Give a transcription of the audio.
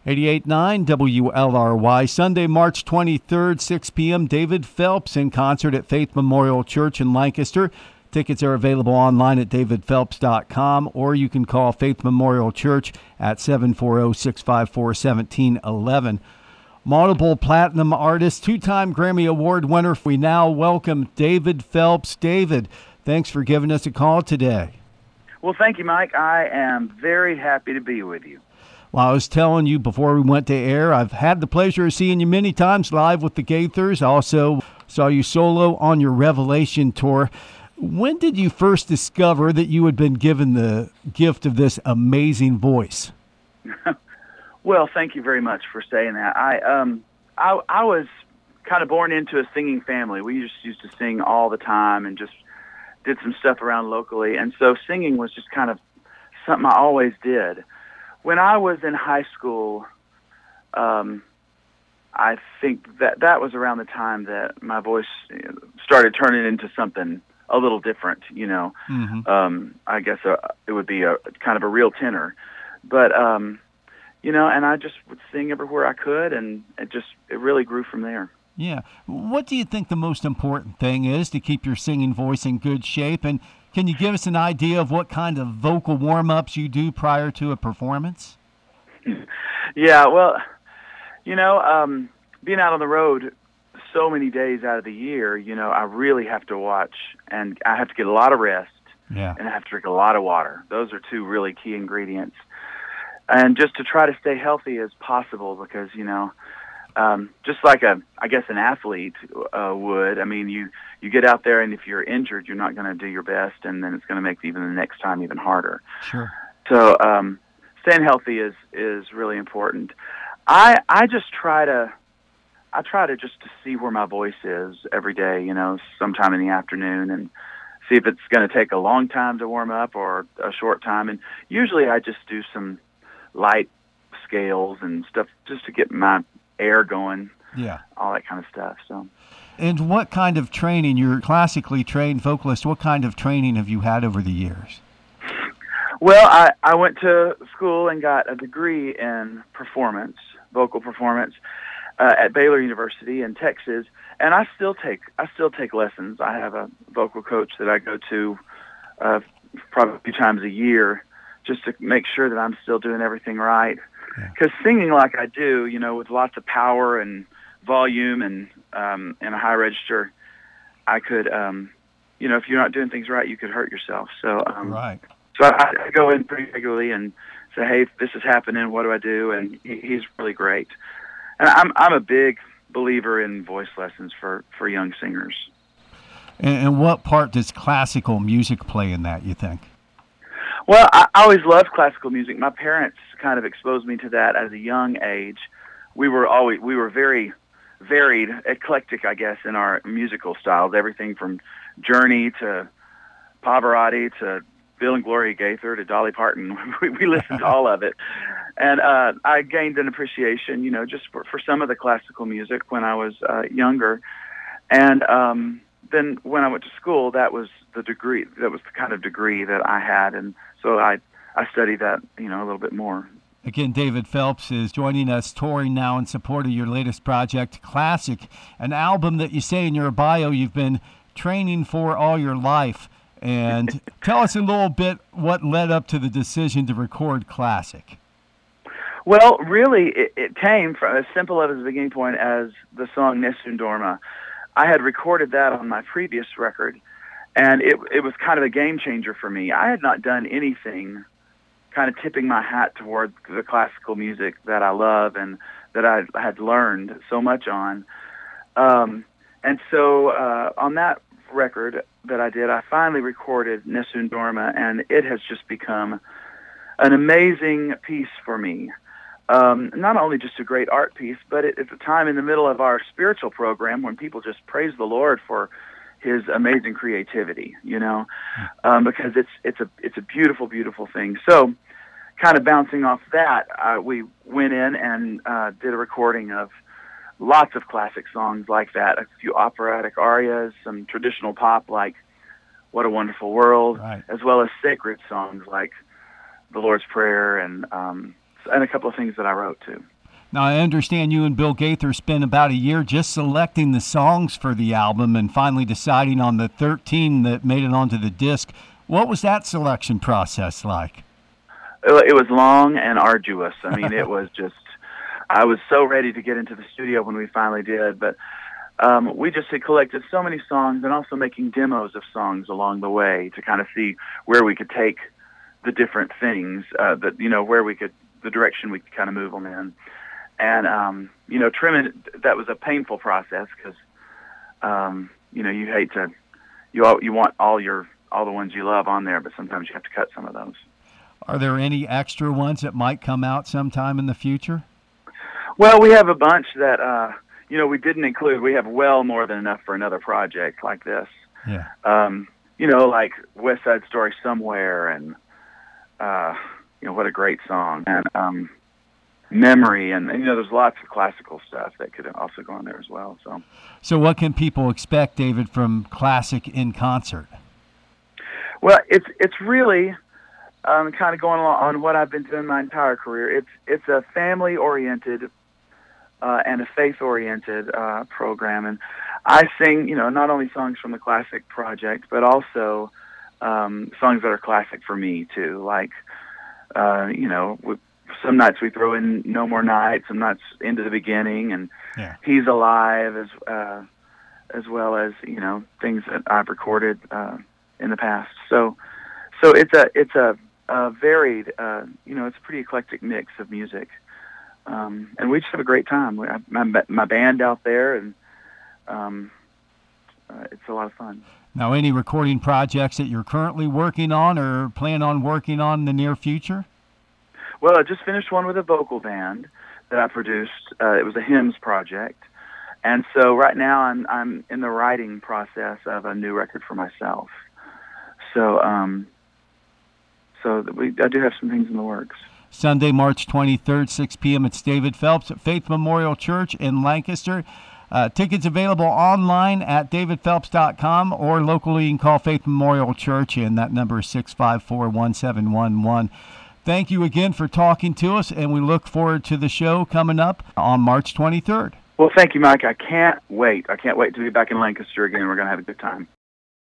88.9 WLRY, Sunday, March 23rd, 6 p.m. David Phelps in concert at Faith Memorial Church in Lancaster. Tickets are available online at davidphelps.com, or you can call Faith Memorial Church at 740-654-1711. Multiple platinum artist, two-time Grammy Award winner. We now welcome David Phelps. David, thanks for giving us a call today. Well, thank you, Mike. I am very happy to be with you. Well, I was telling you before we went to air, I've had the pleasure of seeing you many times live with the Gaithers. I also saw you solo on your Revelation tour. When did you first discover that you had been given the gift of this amazing voice? Well, thank you very much for saying that. I was kind of born into a singing family. We just used to sing all the time and just did some stuff around locally. And so singing was just kind of something I always did. When I was in high school, I think that was around the time that my voice started turning into something a little different, you know. Mm-hmm. I guess it would be a kind of a real tenor. But, you know, and I just would sing everywhere I could, and it really grew from there. Yeah. What do you think the most important thing is to keep your singing voice in good shape? And can you give us an idea of what kind of vocal warm-ups you do prior to a performance? Yeah, well, you know, being out on the road so many days out of the year, you know, I really have to watch, and I have to get a lot of rest, and I have to drink a lot of water. Those are two really key ingredients. And just to try to stay healthy as possible, because, you know, just like an athlete would. I mean, you get out there, and if you're injured, you're not going to do your best, and then it's going to make even the next time even harder. Sure. So staying healthy is really important. I try to just to see where my voice is every day, you know, sometime in the afternoon, and see if it's going to take a long time to warm up or a short time. And usually I just do some light scales and stuff just to get my air going, all that kind of stuff. So, and what kind of training? You're a classically trained vocalist. What kind of training have you had over the years? Well, I went to school and got a degree in vocal performance, at Baylor University in Texas, and I still take lessons. I have a vocal coach that I go to probably a few times a year, just to make sure that I'm still doing everything right. Because singing like I do, you know, with lots of power and volume and a high register, I could, you know, if you're not doing things right, you could hurt yourself. So, So I go in pretty regularly and say, hey, this is happening. What do I do? And he's really great. And I'm a big believer in voice lessons for young singers. And what part does classical music play in that, you think? Well, I always loved classical music. My parents kind of exposed me to that at a young age. We were very varied, eclectic, I guess, in our musical styles. Everything from Journey to Pavarotti to Bill and Gloria Gaither to Dolly Parton. We listened to all of it. And I gained an appreciation, you know, just for some of the classical music when I was younger. And then when I went to school, that was the kind of degree that I had. And so I studied that, you know, a little bit more. Again, David Phelps is joining us, touring now in support of your latest project, Classic, an album that you say in your bio you've been training for all your life. And tell us a little bit what led up to the decision to record Classic. Well, really, it came from as simple of a beginning point as the song Nessun Dorma. I had recorded that on my previous record, and it was kind of a game changer for me. I had not done anything kind of tipping my hat toward the classical music that I love and that I had learned so much on. And so on that record that I did, I finally recorded Nessun Dorma, and it has just become an amazing piece for me. Not only just a great art piece, but at the time in the middle of our spiritual program when people just praise the Lord for his amazing creativity, you know, because it's a beautiful, beautiful thing. So kind of bouncing off that, we went in and did a recording of lots of classic songs like that, a few operatic arias, some traditional pop like What a Wonderful World, as well as sacred songs like The Lord's Prayer and a couple of things that I wrote too. Now, I understand you and Bill Gaither spent about a year just selecting the songs for the album and finally deciding on the 13 that made it onto the disc. What was that selection process like? It was long and arduous. I mean, it was just, I was so ready to get into the studio when we finally did, but we just had collected so many songs and also making demos of songs along the way to kind of see where we could take the different things, where we could, the direction we could kind of move them in. And, trimming, that was a painful process because, you hate to, you want all the ones you love on there, but sometimes you have to cut some of those. Are there any extra ones that might come out sometime in the future? Well, we have a bunch that, we didn't include. We have well more than enough for another project like this. Yeah. Like West Side Story Somewhere and, what a great song. And, Memory, and there's lots of classical stuff that could also go on there as well. So what can people expect, David, from Classic in Concert? Well, it's really kind of going along on what I've been doing my entire career. It's a family-oriented and a faith-oriented program, and I sing, not only songs from the Classic project, but also songs that are classic for me too. Like, some nights we throw in No More Nights, some nights Into the Beginning, and He's Alive, as well as things that I've recorded in the past. So it's a varied, it's a pretty eclectic mix of music, and we just have a great time. My band out there, and it's a lot of fun. Now, any recording projects that you're currently working on or plan on working on in the near future? Well, I just finished one with a vocal band that I produced. It was a hymns project, and so right now I'm in the writing process of a new record for myself. So, I do have some things in the works. Sunday, March 23rd, 6 p.m. It's David Phelps at Faith Memorial Church in Lancaster. Tickets available online at davidphelps.com, or locally you can call Faith Memorial Church, and that number is 654-1711. Thank you again for talking to us, and we look forward to the show coming up on March 23rd. Well, thank you, Mike. I can't wait. I can't wait to be back in Lancaster again. We're going to have a good time.